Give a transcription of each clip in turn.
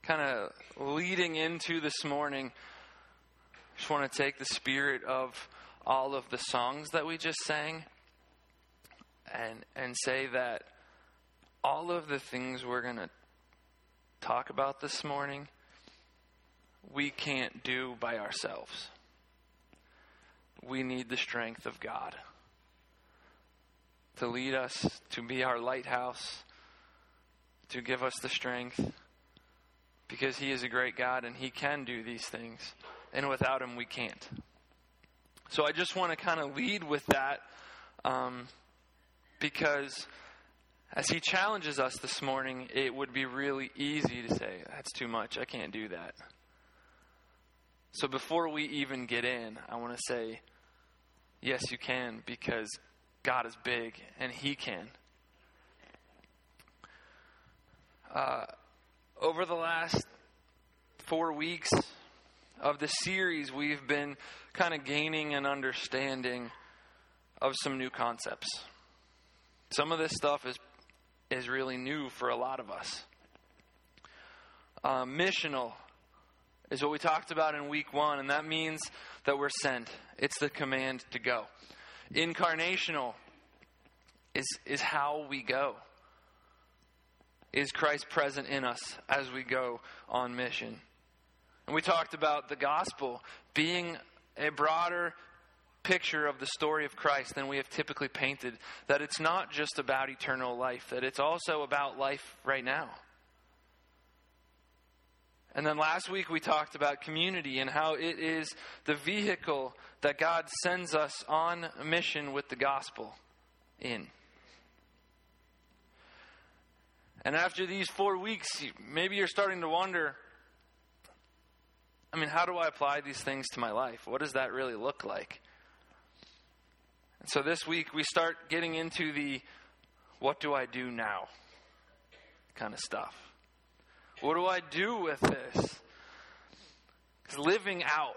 kind of leading into this morning, I just want to take the spirit of all of the songs that we just sang and say that all of the things we're going to talk about this morning, we can't do by ourselves. We need the strength of God to lead us, to be our lighthouse, to give us the strength, because He is a great God and He can do these things, and without Him we can't. So I just want to kind of lead with that, because as He challenges us this morning, it would be really easy to say, that's too much, I can't do that. So before we even get in, I want to say, yes, you can, because God is big and He can. Over the last 4 weeks of the series, we've been kind of gaining an understanding of some new concepts. Some of this stuff is really new for a lot of us. Missional is what we talked about in week 1, and that means that we're sent. It's the command to go. Incarnational is how we go. Is Christ present in us as we go on mission? And we talked about the gospel being a broader picture of the story of Christ than we have typically painted. That it's not just about eternal life, that it's also about life right now. And then last week we talked about community and how it is the vehicle that God sends us on a mission with the gospel in. And after these 4 weeks, maybe you're starting to wonder, how do I apply these things to my life? What does that really look like? And so this week we start getting into the what do I do now kind of stuff. What do I do with this? Because living out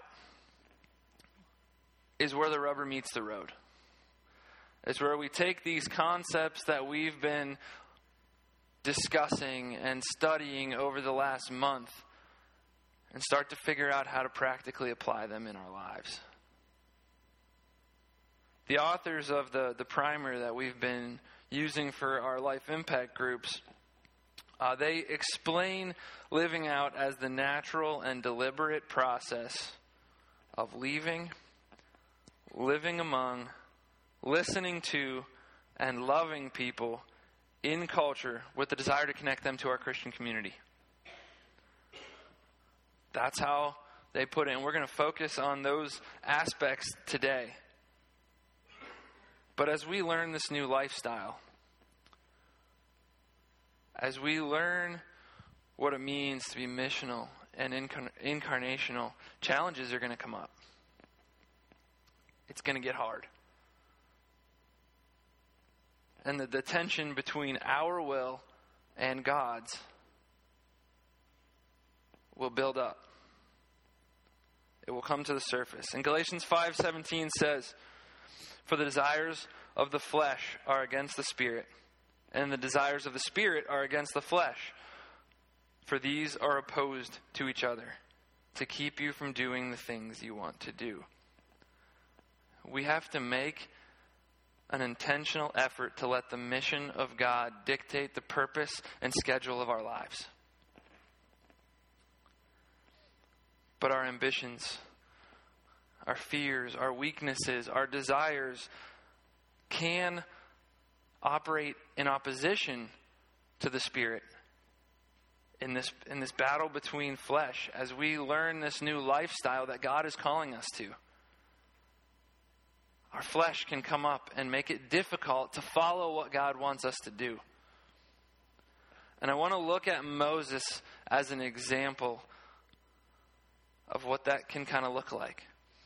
is where the rubber meets the road. It's where we take these concepts that we've been discussing and studying over the last month and start to figure out how to practically apply them in our lives. The authors of the primer that we've been using for our life impact groups, they explain living out as the natural and deliberate process of leaving, living among, listening to, and loving people in culture with the desire to connect them to our Christian community. That's how they put it. And we're going to focus on those aspects today. But as we learn this new lifestyle, as we learn what it means to be missional and incarnational, challenges are going to come up. It's going to get hard. And the tension between our will and God's will build up. It will come to the surface. And Galatians 5:17 says, "For the desires of the flesh are against the Spirit, and the desires of the Spirit are against the flesh. For these are opposed to each other, to keep you from doing the things you want to do." We have to make an intentional effort to let the mission of God dictate the purpose and schedule of our lives. But our ambitions, our fears, our weaknesses, our desires can operate in opposition to the Spirit in this battle between flesh as we learn this new lifestyle that God is calling us to. Our flesh can come up and make it difficult to follow what God wants us to do. And I want to look at Moses as an example of what that can kind of look like.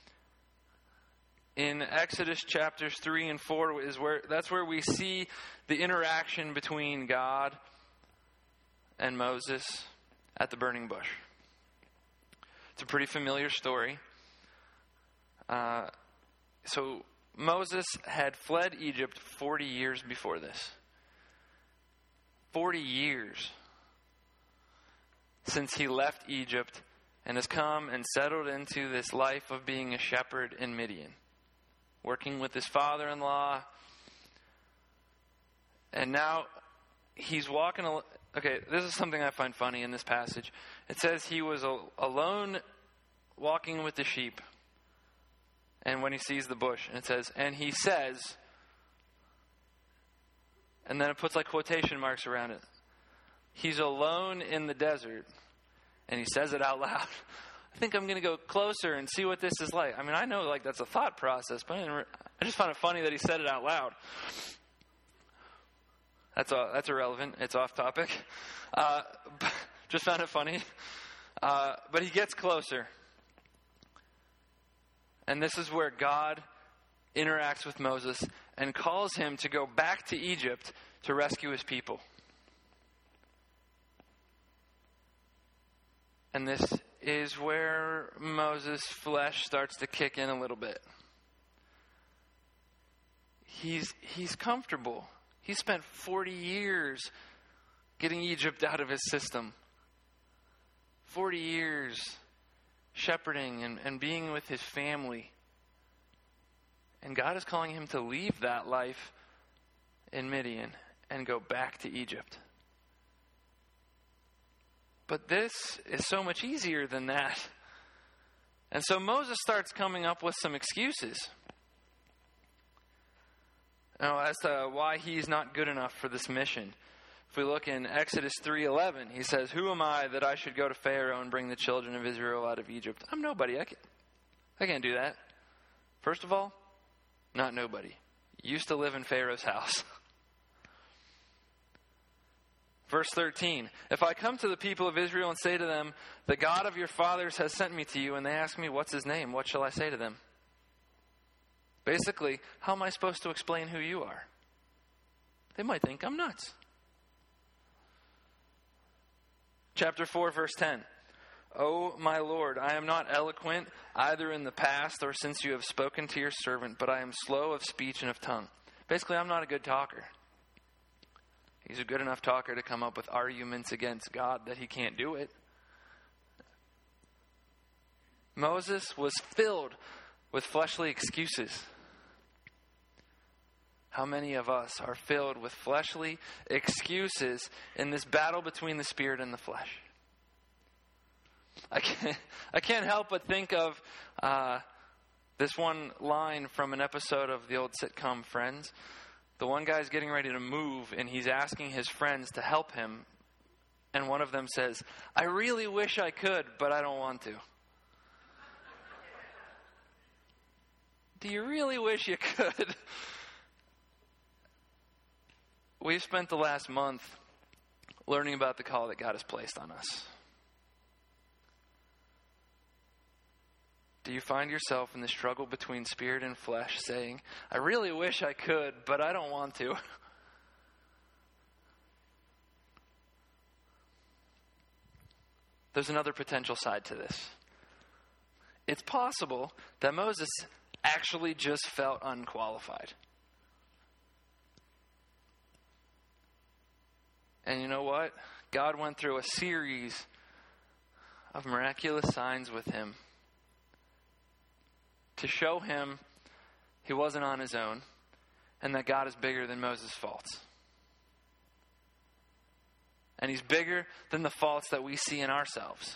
In Exodus chapters 3 and 4 that's where we see the interaction between God and Moses at the burning bush. It's a pretty familiar story. So Moses had fled Egypt 40 years before this. 40 years. since he left Egypt and has come and settled into this life of being a shepherd in Midian, working with his father-in-law. And now he's walking. Okay, this is something I find funny in this passage. It says he was alone walking with the sheep. And when he sees the bush, and it says, and he says, and then it puts like quotation marks around it. He's alone in the desert, and he says it out loud. I think I'm going to go closer and see what this is like. I mean, I know like that's a thought process, but I just found it funny that he said it out loud. That's irrelevant. It's off topic. Just found it funny. But he gets closer. And this is where God interacts with Moses and calls him to go back to Egypt to rescue his people. And this is where Moses' flesh starts to kick in a little bit. He's comfortable. He spent 40 years getting Egypt out of his system. 40 years shepherding and being with his family. And God is calling him to leave that life in Midian and go back to Egypt. But this is so much easier than that. And so Moses starts coming up with some excuses. Now, as to why he's not good enough for this mission. If we look in Exodus 3:11, he says, "Who am I that I should go to Pharaoh and bring the children of Israel out of Egypt? I'm nobody. I can't do that." First of all, not nobody. Used to live in Pharaoh's house. Verse 13, "If I come to the people of Israel and say to them, 'The God of your fathers has sent me to you,' and they ask me, 'What's his name?' what shall I say to them?" Basically, how am I supposed to explain who you are? They might think I'm nuts. Chapter 4, verse 10. "O my Lord, I am not eloquent either in the past or since you have spoken to your servant, but I am slow of speech and of tongue." Basically, I'm not a good talker. He's a good enough talker to come up with arguments against God that he can't do it. Moses was filled with fleshly excuses. How many of us are filled with fleshly excuses in this battle between the spirit and the flesh? I can't help but think of this one line from an episode of the old sitcom Friends. The one guy's getting ready to move, and he's asking his friends to help him. And one of them says, "I really wish I could, but I don't want to." Do you really wish you could? We've spent the last month learning about the call that God has placed on us. Do you find yourself in the struggle between spirit and flesh saying, "I really wish I could, but I don't want to"? There's another potential side to this. It's possible that Moses actually just felt unqualified. And you know what? God went through a series of miraculous signs with him to show him he wasn't on his own and that God is bigger than Moses' faults. And he's bigger than the faults that we see in ourselves.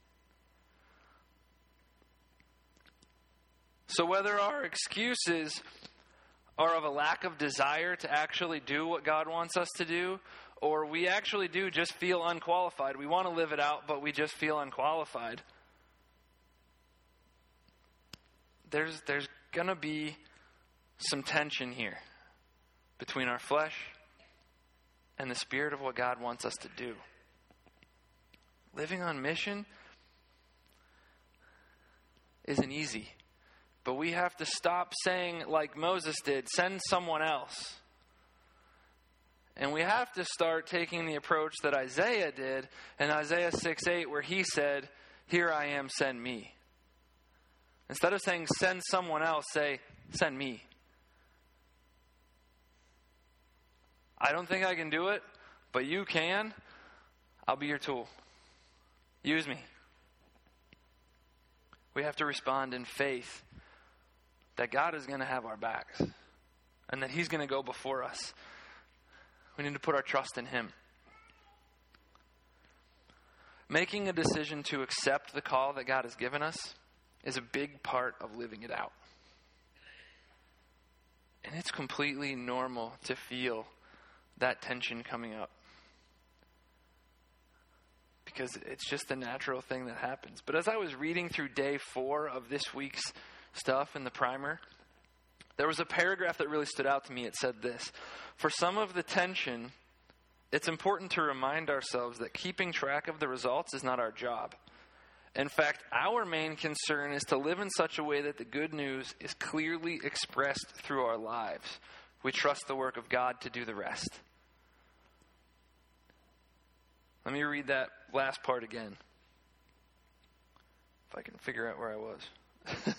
So whether our excuses are of a lack of desire to actually do what God wants us to do, or we actually do just feel unqualified. We want to live it out, but we just feel unqualified. There's going to be some tension here between our flesh and the spirit of what God wants us to do. Living on mission isn't easy, but we have to stop saying like Moses did, "Send someone else." And we have to start taking the approach that Isaiah did in Isaiah 6:8, where he said, "Here I am, send me." Instead of saying, "Send someone else," say, "Send me." I don't think I can do it, but you can. I'll be your tool. Use me. We have to respond in faith that God is going to have our backs and that He's going to go before us. We need to put our trust in Him. Making a decision to accept the call that God has given us is a big part of living it out. And it's completely normal to feel that tension coming up, because it's just a natural thing that happens. But as I was reading through day 4 of this week's stuff in the primer, there was a paragraph that really stood out to me. It said this: for some of the tension, it's important to remind ourselves that keeping track of the results is not our job. In fact, our main concern is to live in such a way that the good news is clearly expressed through our lives. We trust the work of God to do the rest. Let me read that last part again, if I can figure out where I was.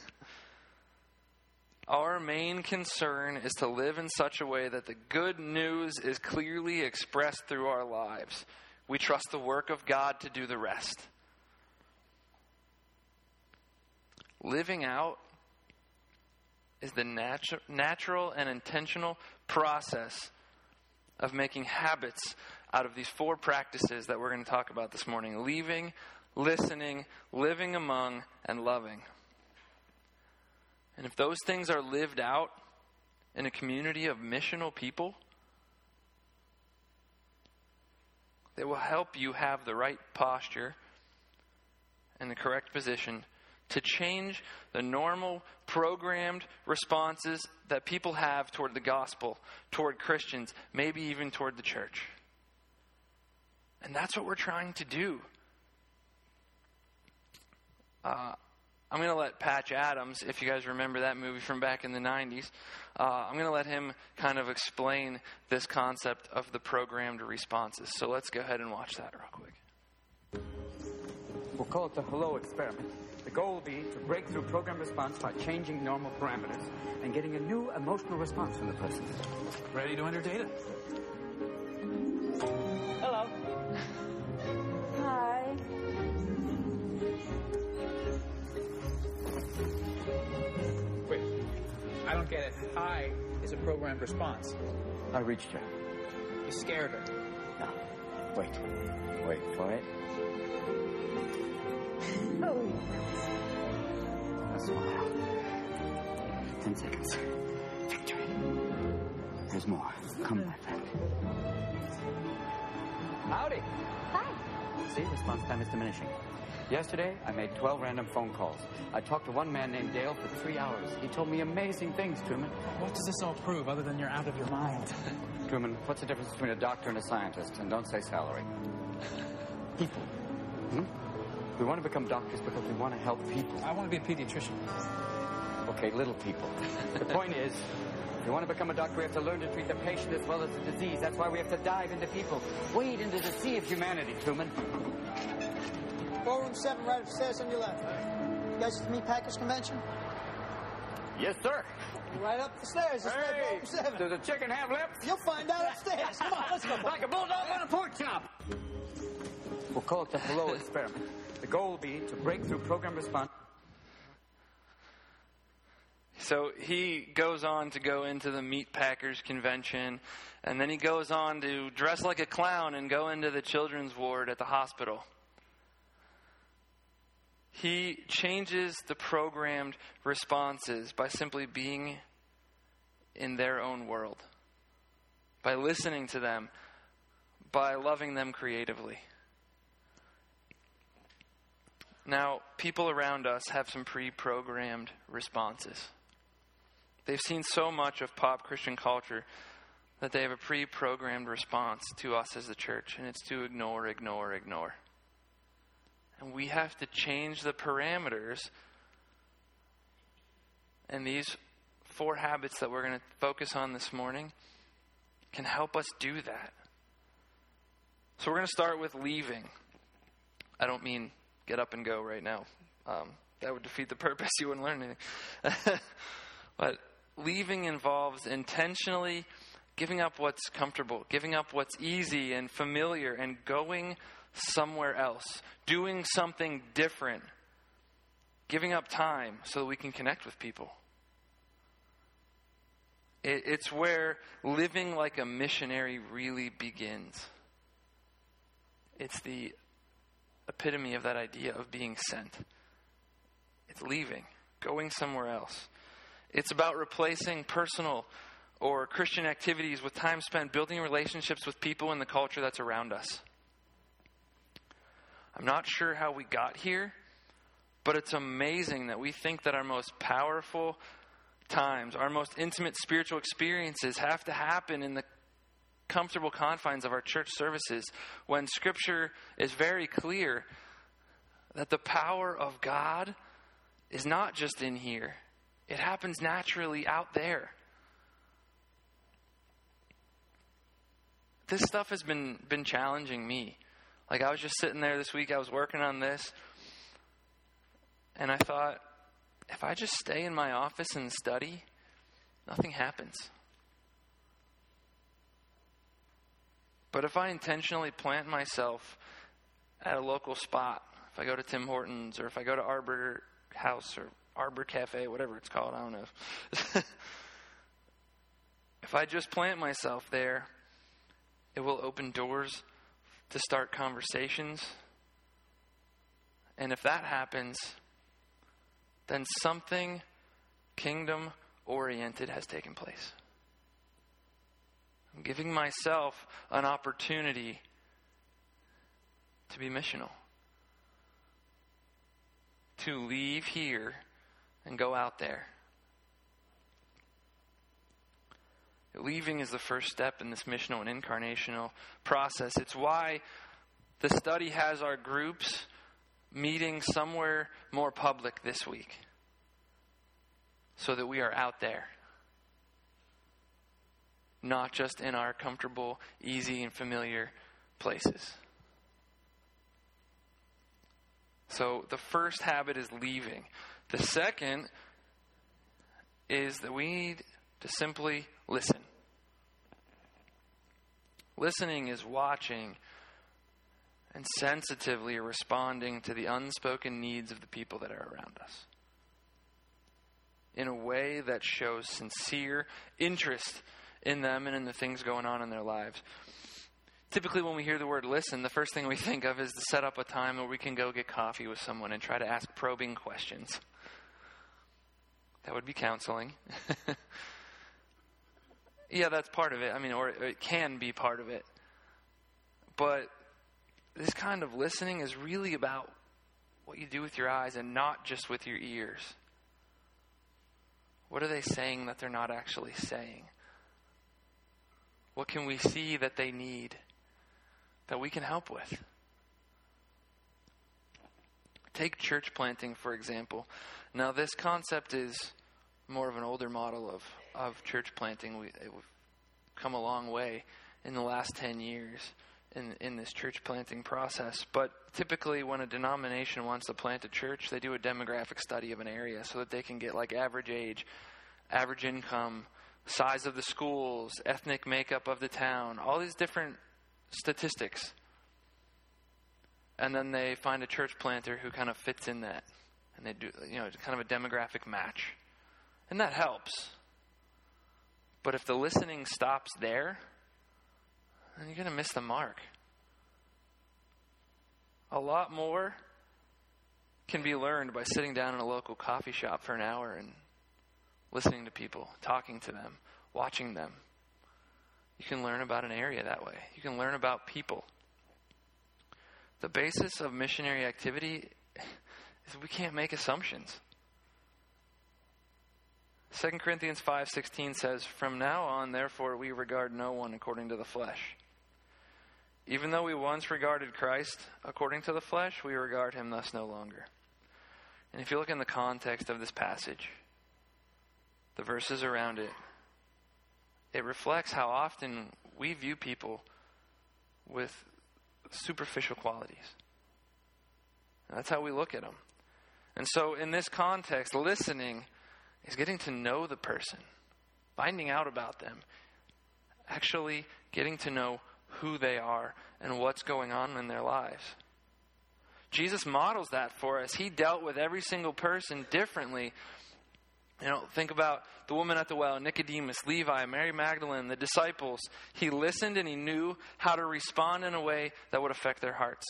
Our main concern is to live in such a way that the good news is clearly expressed through our lives. We trust the work of God to do the rest. Living out is the natural and intentional process of making habits out of these 4 practices that we're going to talk about this morning: leaving, listening, living among, and loving. And if those things are lived out in a community of missional people, they will help you have the right posture and the correct position to change the normal programmed responses that people have toward the gospel, toward Christians, maybe even toward the church. And that's what we're trying to do. I'm going to let Patch Adams, if you guys remember that movie from back in the 90s, I'm going to let him kind of explain this concept of the programmed responses. So let's go ahead and watch that real quick. We'll call it the hello experiment. The goal will be to break through program response by changing normal parameters and getting a new emotional response from the person. Ready to enter data? Hello. Hi. Wait, I don't get it. Hi is a programmed response. I reached her. You scared her. No. Wait for it. Oh, A smile. 10 seconds. Victory. There's more. Come, my friend. Howdy. hi. See, response time is diminishing. Yesterday, I made 12 random phone calls. I talked to one man named Dale for 3 hours. He told me amazing things, Truman. What does this all prove other than you're out of your mind? Truman, what's the difference between a doctor and a scientist? And don't say salary. People. We want to become doctors because we want to help people. I want to be a pediatrician. Okay, little people. The point is, if we want to become a doctor, we have to learn to treat the patient as well as the disease. That's why we have to dive into people. Wade into the sea of humanity, Truman. 4 room 7 right upstairs on your left. You guys at the Meat Packers Convention? Yes, sir. Right up the stairs. It's right 4 room 7. Does a chicken have lips? You'll find out upstairs. Come on, let's go. Like a bulldog on a pork chop. We'll call it the hello experiment. The goal will be to break through program response. So he goes on to go into the Meat Packers Convention, and then he goes on to dress like a clown and go into the children's ward at the hospital. He changes the programmed responses by simply being in their own world, by listening to them, by loving them creatively. Now, people around us have some pre-programmed responses. They've seen so much of pop Christian culture that they have a pre-programmed response to us as the church, and it's to ignore. And we have to change the parameters. And these 4 habits that we're going to focus on this morning can help us do that. So we're going to start with leaving. I don't mean get up and go right now. That would defeat the purpose. You wouldn't learn anything. But leaving involves intentionally giving up what's comfortable, giving up what's easy and familiar, and going somewhere else, doing something different, giving up time so that we can connect with people. It's where living like a missionary really begins. It's the epitome of that idea of being sent. It's leaving, going somewhere else. It's about replacing personal or Christian activities with time spent building relationships with people in the culture that's around us. I'm not sure how we got here, but it's amazing that we think that our most powerful times, our most intimate spiritual experiences have to happen in the comfortable confines of our church services, when Scripture is very clear that the power of God is not just in here. It happens naturally out there. This stuff has been challenging me. Like, I was just sitting there this week, I was working on this, and I thought, if I just stay in my office and study, nothing happens. But if I intentionally plant myself at a local spot, if I go to Tim Hortons, or if I go to Arbor House, or Arbor Cafe, whatever it's called, I don't know. If I just plant myself there, it will open doors to start conversations. And if that happens, then something kingdom-oriented has taken place. I'm giving myself an opportunity to be missional. To leave here and go out there. Leaving is the first step in this missional and incarnational process. It's why the study has our groups meeting somewhere more public this week, so that we are out there, not just in our comfortable, easy, and familiar places. So the first habit is leaving. The second is that we need to simply listen. Listening is watching and sensitively responding to the unspoken needs of the people that are around us, in a way that shows sincere interest in them and in the things going on in their lives. Typically, when we hear the word listen, the first thing we think of is to set up a time where we can go get coffee with someone and try to ask probing questions. That would be counseling. Yeah, that's part of it. I mean, or it can be part of it. But this kind of listening is really about what you do with your eyes and not just with your ears. What are they saying that they're not actually saying? What can we see that they need that we can help with? Take church planting, for example. Now, this concept is more of an older model of church planting. We've come a long way in the last 10 years in this church planting process. But typically when a denomination wants to plant a church, they do a demographic study of an area so that they can get like average age, average income, size of the schools, ethnic makeup of the town, all these different statistics. And then they find a church planter who kind of fits in that. And they do, kind of a demographic match. And that helps. But if the listening stops there, then you're going to miss the mark. A lot more can be learned by sitting down in a local coffee shop for an hour and listening to people, talking to them, watching them. You can learn about an area that way. You can learn about people. The basis of missionary activity is we can't make assumptions. 2 Corinthians 5:16 says, "From now on, therefore, we regard no one according to the flesh. Even though we once regarded Christ according to the flesh, we regard him thus no longer." And if you look in the context of this passage, the verses around it, it reflects how often we view people with superficial qualities. And that's how we look at them. And so in this context, listening is getting to know the person, finding out about them, actually getting to know who they are and what's going on in their lives. Jesus models that for us. He dealt with every single person differently. Think about the woman at the well, Nicodemus, Levi, Mary Magdalene, the disciples. He listened and he knew how to respond in a way that would affect their hearts.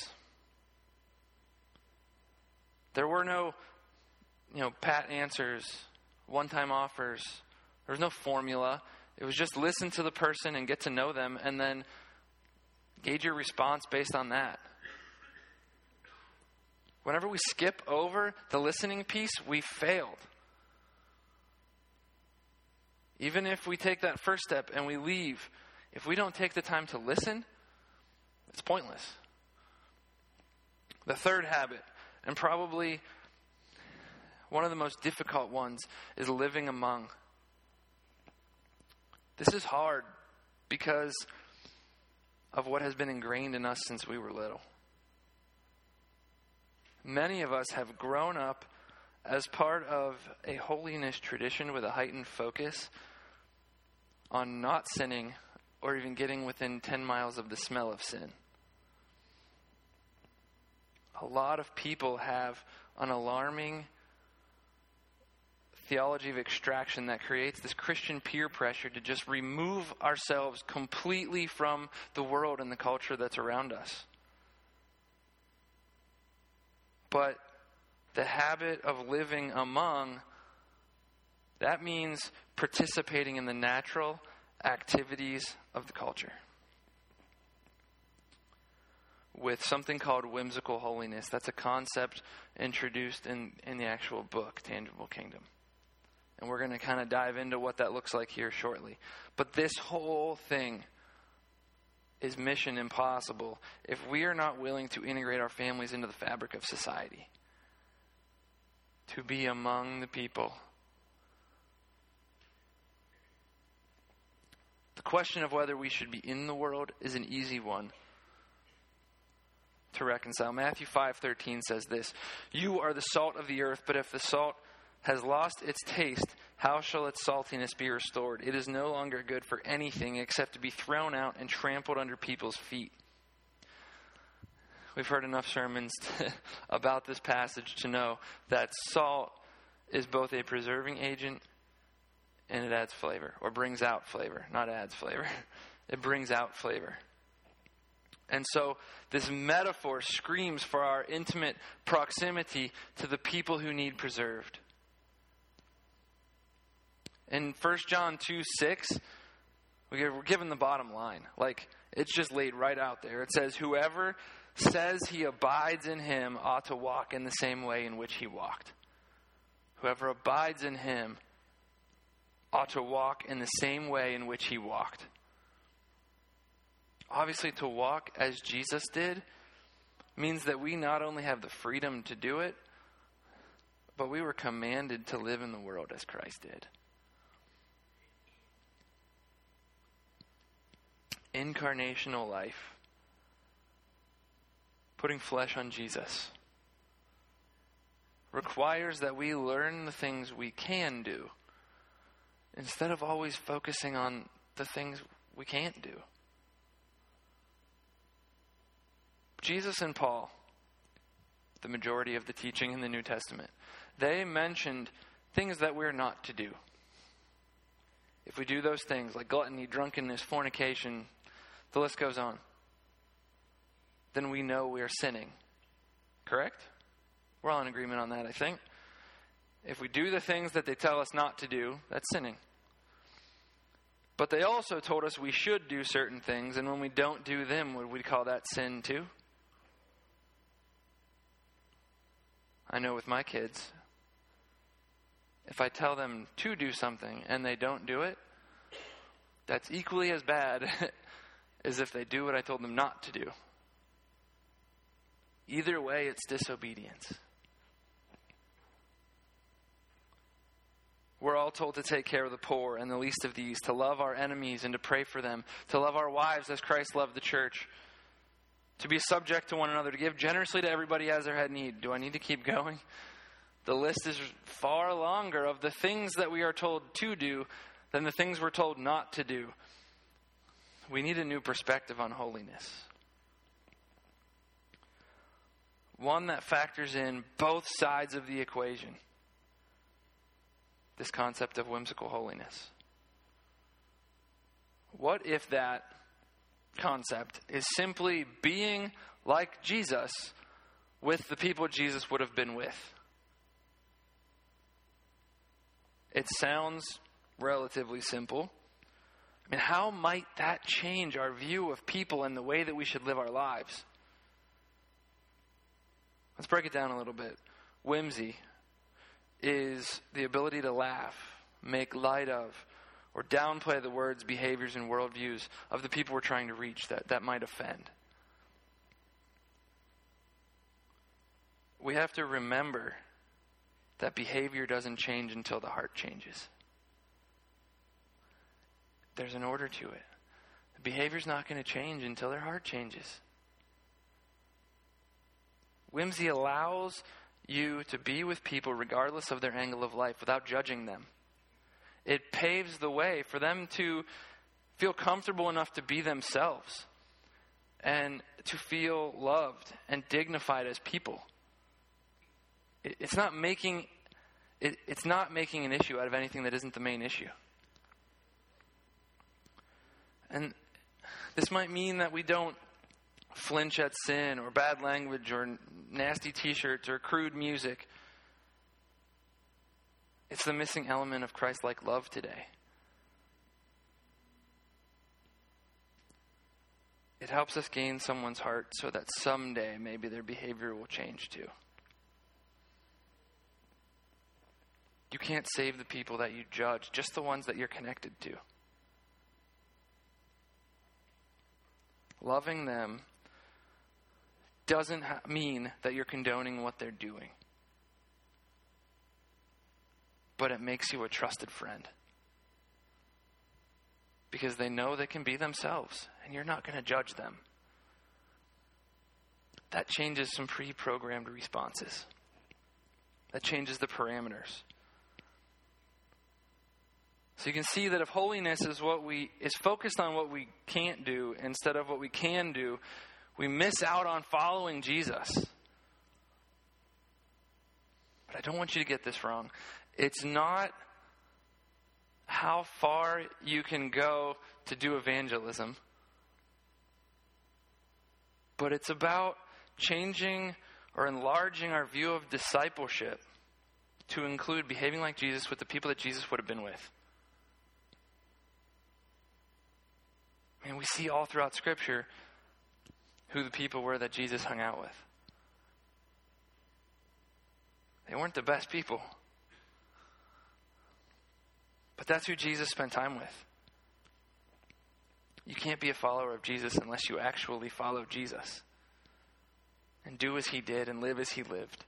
There were no, pat answers, one-time offers. There was no formula. It was just listen to the person and get to know them and then gauge your response based on that. Whenever we skip over the listening piece, we failed. Even if we take that first step and we leave, if we don't take the time to listen, it's pointless. The third habit, and probably one of the most difficult ones, is living among. This is hard because of what has been ingrained in us since we were little. Many of us have grown up as part of a holiness tradition with a heightened focus on not sinning or even getting within 10 miles of the smell of sin. A lot of people have an alarming theology of extraction that creates this Christian peer pressure to just remove ourselves completely from the world and the culture that's around us. But the habit of living among, that means participating in the natural activities of the culture with something called whimsical holiness. That's a concept introduced in the actual book, Tangible Kingdom. And we're going to kind of dive into what that looks like here shortly. But this whole thing is mission impossible if we are not willing to integrate our families into the fabric of society, to be among the people. The question of whether we should be in the world is an easy one to reconcile. Matthew 5:13 says this: "You are the salt of the earth, but if the salt has lost its taste, how shall its saltiness be restored? It is no longer good for anything except to be thrown out and trampled under people's feet." We've heard enough sermons about this passage to know that salt is both a preserving agent and it adds flavor, or brings out flavor, not adds flavor. It brings out flavor. And so this metaphor screams for our intimate proximity to the people who need preserved. In 1 John 2:6, we're given the bottom line. It's just laid right out there. It says, "Whoever says he abides in him ought to walk in the same way in which he walked." Whoever abides in him ought to walk in the same way in which he walked. Obviously, to walk as Jesus did means that we not only have the freedom to do it, but we were commanded to live in the world as Christ did. Incarnational life, putting flesh on Jesus, requires that we learn the things we can do instead of always focusing on the things we can't do. Jesus and Paul, the majority of the teaching in the New Testament, they mentioned things that we're not to do. If we do those things, like gluttony, drunkenness, fornication, the list goes on, then we know we are sinning. Correct? We're all in agreement on that, I think. If we do the things that they tell us not to do, that's sinning. But they also told us we should do certain things, and when we don't do them, would we call that sin too? I know with my kids, if I tell them to do something and they don't do it, that's equally as bad as if they do what I told them not to do. Either way, it's disobedience. We're all told to take care of the poor and the least of these, to love our enemies and to pray for them, to love our wives as Christ loved the church, to be subject to one another, to give generously to everybody as their had need. Do I need to keep going? The list is far longer of the things that we are told to do than the things we're told not to do. we need a new perspective on holiness. One that factors in both sides of the equation. This concept of whimsical holiness. What if that concept is simply being like Jesus with the people Jesus would have been with? It sounds relatively simple. I mean, how might that change our view of people and the way that we should live our lives? Let's break it down a little bit. Whimsy is the ability to laugh, make light of, or downplay the words, behaviors, and worldviews of the people we're trying to reach that might offend. We have to remember that behavior doesn't change until the heart changes. There's an order to it. The behavior's not going to change until their heart changes. Whimsy allows you to be with people regardless of their angle of life without judging them. It paves the way for them to feel comfortable enough to be themselves and to feel loved and dignified as people. It's not making an issue out of anything that isn't the main issue. And this might mean that we don't flinch at sin or bad language or nasty t-shirts or crude music. It's the missing element of Christ-like love today. It helps us gain someone's heart so that someday maybe their behavior will change too. You can't save the people that you judge, just the ones that you're connected to. Loving them doesn't mean that you're condoning what they're doing. But it makes you a trusted friend. Because they know they can be themselves, and you're not going to judge them. That changes some pre-programmed responses. That changes the parameters. So you can see that if holiness is focused on what we can't do instead of what we can do, we miss out on following Jesus. But I don't want you to get this wrong. It's not how far you can go to do evangelism, but it's about changing or enlarging our view of discipleship to include behaving like Jesus with the people that Jesus would have been with. And we see all throughout Scripture who the people were that Jesus hung out with. They weren't the best people. But that's who Jesus spent time with. You can't be a follower of Jesus unless you actually follow Jesus and do as he did and live as he lived.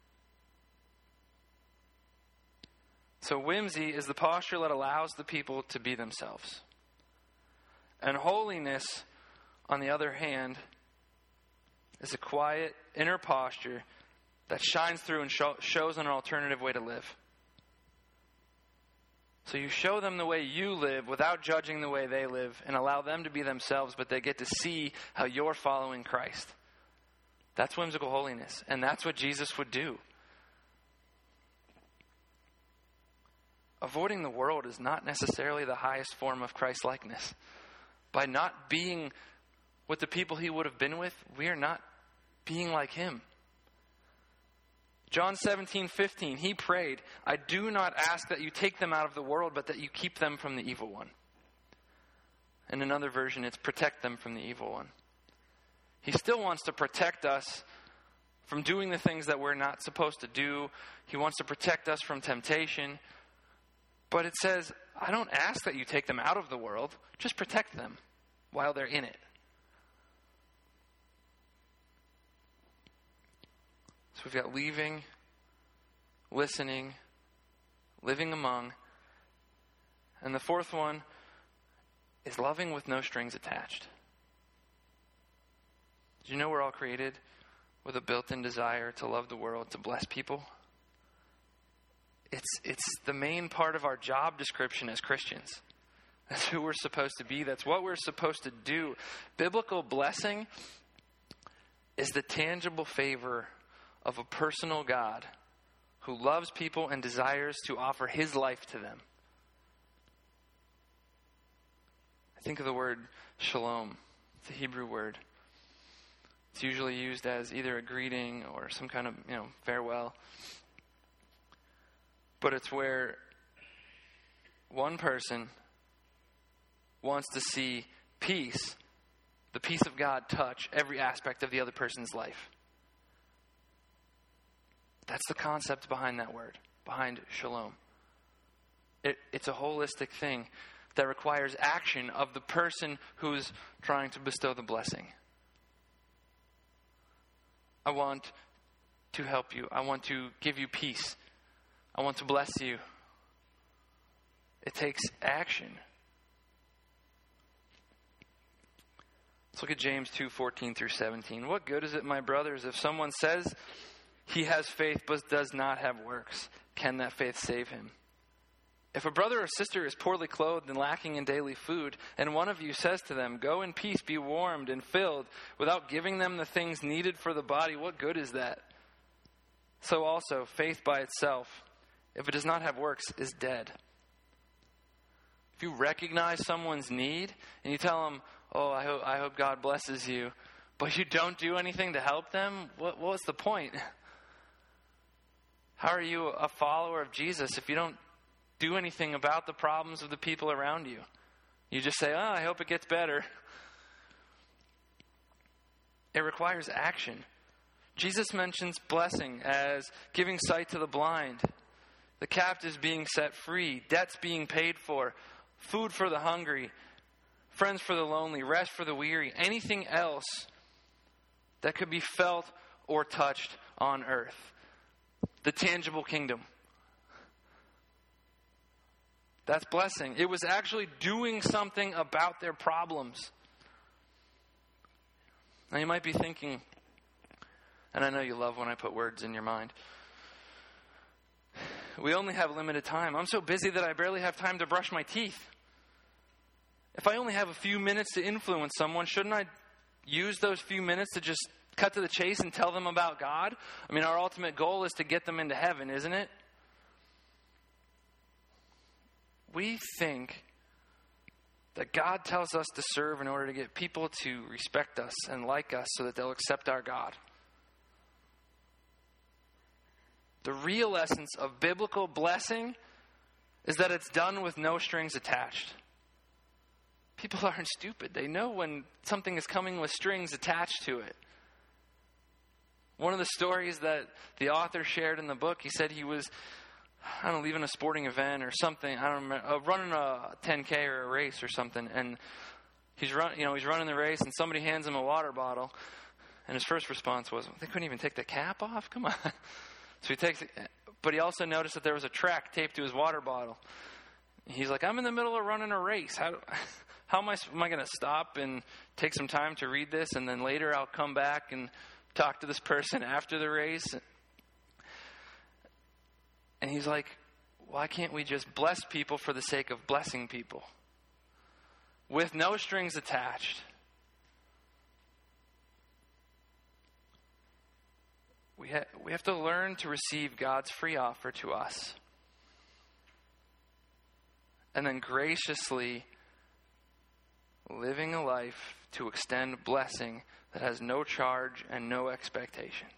So whimsy is the posture that allows the people to be themselves. And holiness, on the other hand, is a quiet inner posture that shines through and shows an alternative way to live. So you show them the way you live without judging the way they live and allow them to be themselves, but they get to see how you're following Christ. That's whimsical holiness, and that's what Jesus would do. Avoiding the world is not necessarily the highest form of Christ-likeness. By not being with the people he would have been with, we are not being like him. John 17:15, he prayed, "I do not ask that you take them out of the world, but that you keep them from the evil one." In another version, it's protect them from the evil one. He still wants to protect us from doing the things that we're not supposed to do. He wants to protect us from temptation. But it says, I don't ask that you take them out of the world, just protect them while they're in it. So we've got leaving, listening, living among. And the fourth one is loving with no strings attached. Did you know we're all created with a built-in desire to love the world, to bless people? It's the main part of our job description as Christians. That's who we're supposed to be. That's what we're supposed to do. Biblical blessing is the tangible favor of a personal God who loves people and desires to offer his life to them. I think of the word shalom. It's a Hebrew word. It's usually used as either a greeting or some kind of, farewell. But it's where one person wants to see peace, the peace of God, touch every aspect of the other person's life. That's the concept behind that word, behind shalom. It's a holistic thing that requires action of the person who's trying to bestow the blessing. I want to help you. I want to give you peace. I want to bless you. It takes action. Let's look at James 2:14 through 17. What good is it, my brothers, if someone says he has faith but does not have works? Can that faith save him? If a brother or sister is poorly clothed and lacking in daily food, and one of you says to them, "Go in peace, be warmed and filled," without giving them the things needed for the body, what good is that? So also, faith by itself, if it does not have works, is dead. If you recognize someone's need and you tell them, "Oh, I hope God blesses you," but you don't do anything to help them, what's the point? How are you a follower of Jesus if you don't do anything about the problems of the people around you? You just say, "Oh, I hope it gets better." It requires action. Jesus mentions blessing as giving sight to the blind, the captives being set free, debts being paid for, food for the hungry, friends for the lonely, rest for the weary, anything else that could be felt or touched on earth. The tangible kingdom. That's blessing. It was actually doing something about their problems. Now you might be thinking, and I know you love when I put words in your mind, we only have limited time. I'm so busy that I barely have time to brush my teeth. If I only have a few minutes to influence someone, shouldn't I use those few minutes to just cut to the chase and tell them about God? I mean, our ultimate goal is to get them into heaven, isn't it? We think that God tells us to serve in order to get people to respect us and like us so that they'll accept our God. The real essence of biblical blessing is that it's done with no strings attached. People aren't stupid. They know when something is coming with strings attached to it. One of the stories that the author shared in the book, he said he was, leaving a sporting event or something. I don't remember, running a 10K or a race or something. And he's running the race, and somebody hands him a water bottle. And his first response was, "They couldn't even take the cap off? Come on." So he takes it, but he also noticed that there was a track taped to his water bottle. He's like, "I'm in the middle of running a race. How am I going to stop and take some time to read this, and then later I'll come back and talk to this person after the race?" And he's like, "Why can't we just bless people for the sake of blessing people? With no strings attached." We have to learn to receive God's free offer to us. And then graciously living a life to extend blessing that has no charge and no expectations.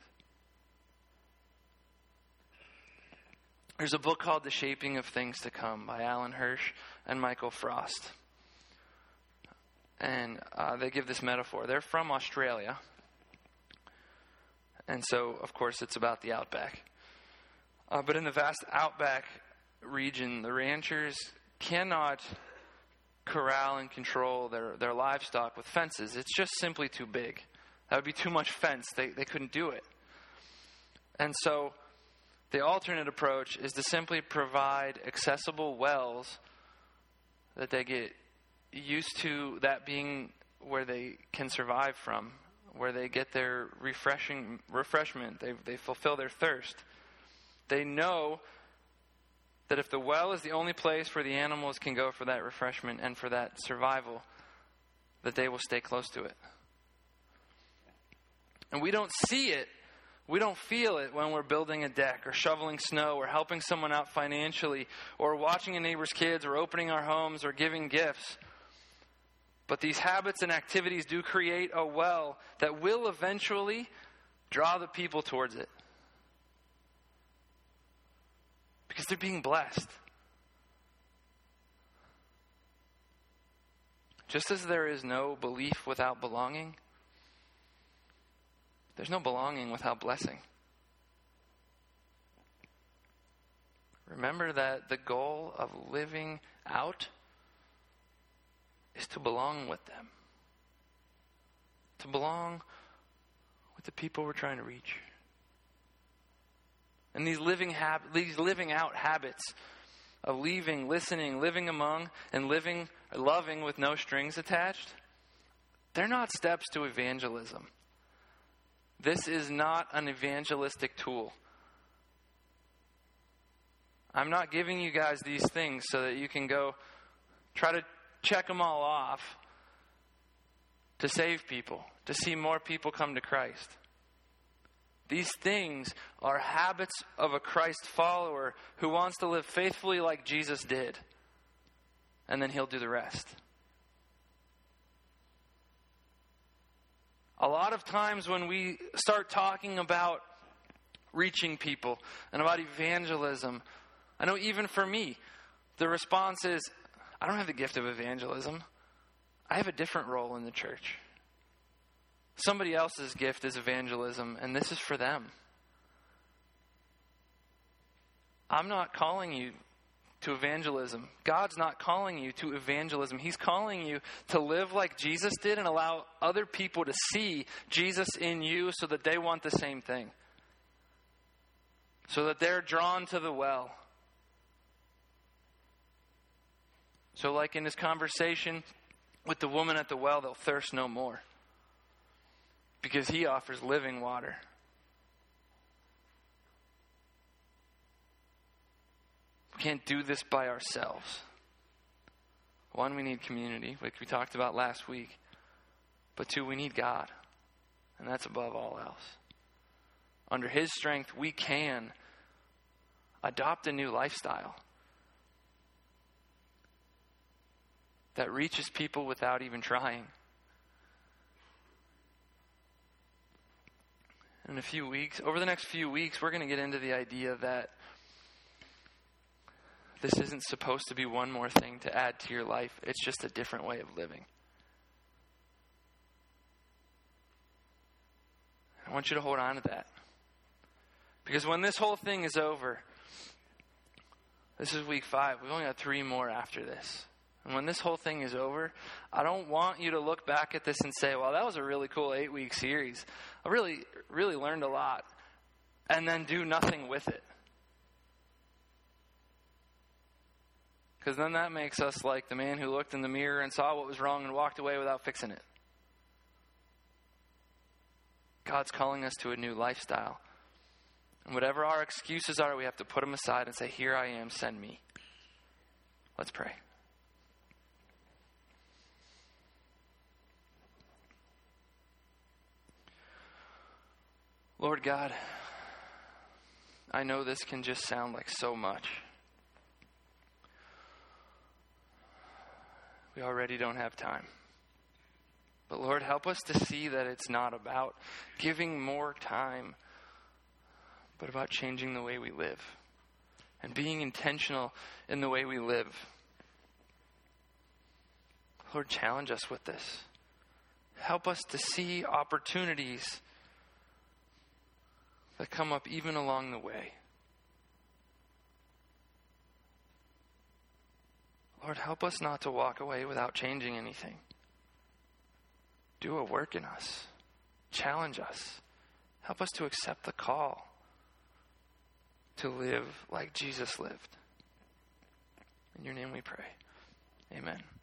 There's a book called The Shaping of Things to Come by Alan Hirsch and Michael Frost. And they give this metaphor. They're from Australia. And so, of course, it's about the outback. But in the vast outback region, the ranchers cannot corral and control their livestock with fences. It's just simply too big. That would be too much fence. They couldn't do it. And so the alternate approach is to simply provide accessible wells that they get used to that being where they can survive from, where they get their refreshment. They fulfill their thirst. They know that if the well is the only place where the animals can go for that refreshment and for that survival, that they will stay close to it. And we don't see it, we don't feel it when we're building a deck or shoveling snow or helping someone out financially or watching a neighbor's kids or opening our homes or giving gifts. But these habits and activities do create a well that will eventually draw the people towards it. Because they're being blessed. Just as there is no belief without belonging, there's no belonging without blessing. Remember that the goal of living out is to belong with them. To belong with the people we're trying to reach. And these living out habits of leaving, listening, living among, and loving with no strings attached, they're not steps to evangelism. This is not an evangelistic tool. I'm not giving you guys these things so that you can go try to check them all off to save people, to see more people come to Christ. These things are habits of a Christ follower who wants to live faithfully like Jesus did. And then he'll do the rest. A lot of times when we start talking about reaching people and about evangelism, I know even for me, the response is, I don't have the gift of evangelism. I have a different role in the church. Somebody else's gift is evangelism, and this is for them. I'm not calling you to evangelism. God's not calling you to evangelism. He's calling you to live like Jesus did and allow other people to see Jesus in you so that they want the same thing. So that they're drawn to the well. So like in this conversation with the woman at the well, they'll thirst no more. Because he offers living water. We can't do this by ourselves. One, we need community, like we talked about last week. But two, we need God. And that's above all else. Under his strength, we can adopt a new lifestyle that reaches people without even trying. In a few weeks, over the next few weeks, we're going to get into the idea that this isn't supposed to be one more thing to add to your life. It's just a different way of living. I want you to hold on to that. Because when this whole thing is over, this is week 5. We've only got 3 more after this. And when this whole thing is over, I don't want you to look back at this and say, well, that was a really cool 8-week series. I really learned a lot. And then do nothing with it. Because then that makes us like the man who looked in the mirror and saw what was wrong and walked away without fixing it. God's calling us to a new lifestyle. And whatever our excuses are, we have to put them aside and say, here I am, send me. Let's pray. Lord God, I know this can just sound like so much. We already don't have time. But Lord, help us to see that it's not about giving more time, but about changing the way we live and being intentional in the way we live. Lord, challenge us with this. Help us to see opportunities that come up even along the way. Lord, help us not to walk away without changing anything. Do a work in us. Challenge us. Help us to accept the call to live like Jesus lived. In your name we pray. Amen.